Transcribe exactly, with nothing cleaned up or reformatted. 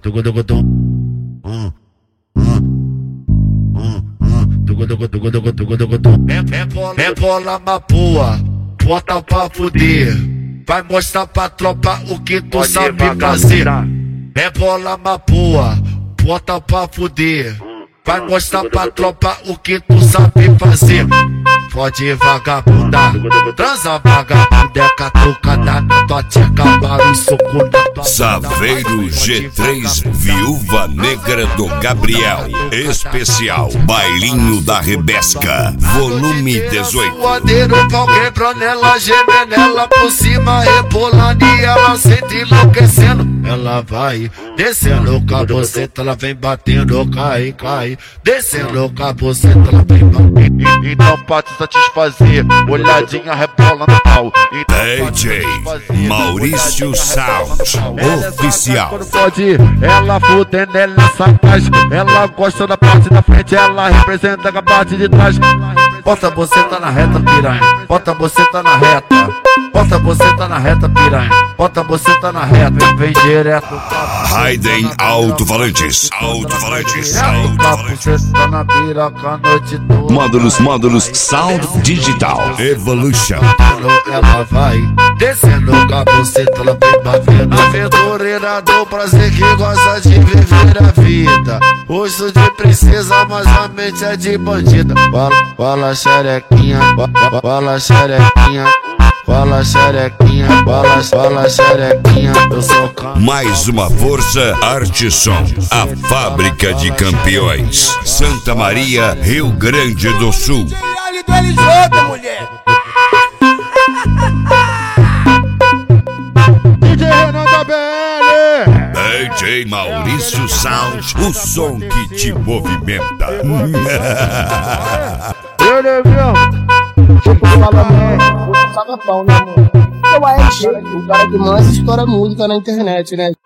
tugudugutum, hum, hum, hum, hum, tugudugutugudugu, tugudugutum. Rebola mapua, bota pra fuder, vai mostrar pra tropa o que tu Pode sabe fazer. Rebola mapua, bota pra fuder, vai mostrar pra tropa o que tu sabe fazer. Pode vagabundar, transa vagabunda, catucada na tua tcheca, barulho, soco na tua Saveiro G três, Viúva Negra do Gabriel, especial Bailinho da Rebesca, volume dezoito. Voadeiro, pau quebrando, ela gemendo, ela por cima, rebolando e ela sente enlouquecendo. Ela vai descendo com a boceta, ela vem batendo, cai, cai. Descendo com a boceta, ela vem batendo. Então pra te satisfazer, olhadinha rebola no pau. D J Maurício Sound, oficial. Quando pode ir, ela fudendo, ela sacagem. Ela gosta da parte da frente, ela representa a parte de trás. Bota a boceta na reta, piranha. Bota a boceta na reta. Bota a boceta na reta, piranha. Bota a boceta na reta. Vem direto. Raiden Alto-Falantes. Alto-Falantes. Alto-Falantes. Na piroca a noite toda. Módulos, módulos, Sound Digital Evolution. Ela vai descendo com a boceta, ela vem batendo. Aventureira do prazer que gosta de viver a vida. Rosto de princesa, mas a mente é de bandida. Fala, fala xerequinha, fala, fala xerequinha. Fala xerequinha, fala, fala xerequinha. Eu sou cão. Mais uma força, Arteson, a fábrica de campeões. Santa Maria, Rio Grande do Sul. D J L J, mulher. D J Renan da B L. D J Maurício Sound, o som que te movimenta. Ele mesmo. Tipo, fala, mano, saca pau, né, mano? Eu acho, o cara que mais estoura música na internet, né?